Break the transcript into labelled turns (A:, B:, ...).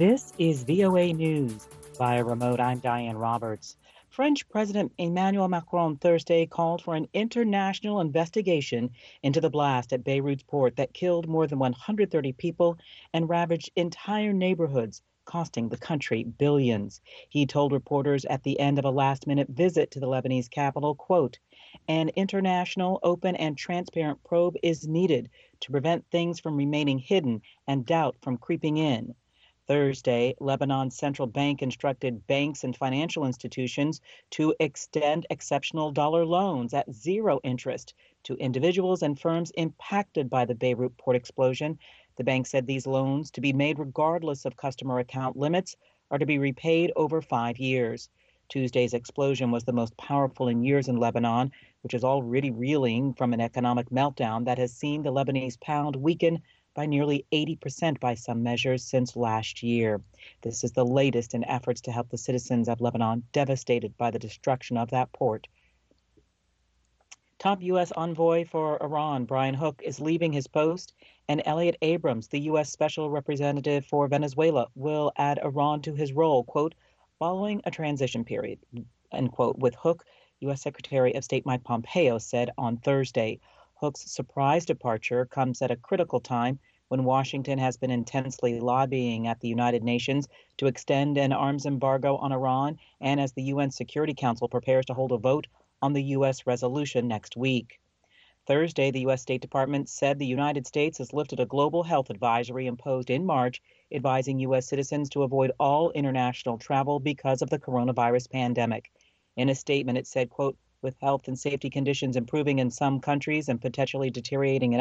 A: This is VOA News. Via remote, I'm Diane Roberts. French President Emmanuel Macron Thursday called for an international investigation into the blast at Beirut's port that killed more than 130 people and ravaged entire neighborhoods, costing the country billions. He told reporters at the end of a last-minute visit to the Lebanese capital, quote, "An international, open, and transparent probe is needed to prevent things from remaining hidden and doubt from creeping in." Thursday, Lebanon's central bank instructed banks and financial institutions to extend exceptional dollar loans at zero interest to individuals and firms impacted by the Beirut port explosion. The bank said these loans, to be made regardless of customer account limits, are to be repaid over 5 years. Tuesday's explosion was the most powerful in years in Lebanon, which is already reeling from an economic meltdown that has seen the Lebanese pound weaken by nearly 80% by some measures since last year. This is the latest in efforts to help the citizens of Lebanon devastated by the destruction of that port. Top U.S. envoy for Iran, Brian Hook, is leaving his post, and Elliot Abrams, the U.S. special representative for Venezuela, will add Iran to his role, quote, following a transition period, end quote, with Hook, U.S. Secretary of State Mike Pompeo said on Thursday. Hook's surprise departure comes at a critical time when Washington has been intensely lobbying at the United Nations to extend an arms embargo on Iran, and as the UN Security Council prepares to hold a vote on the U.S. resolution next week. Thursday, the U.S. State Department said the United States has lifted a global health advisory imposed in March, advising U.S. citizens to avoid all international travel because of the coronavirus pandemic. In a statement, it said, quote, with health and safety conditions improving in some countries and potentially deteriorating in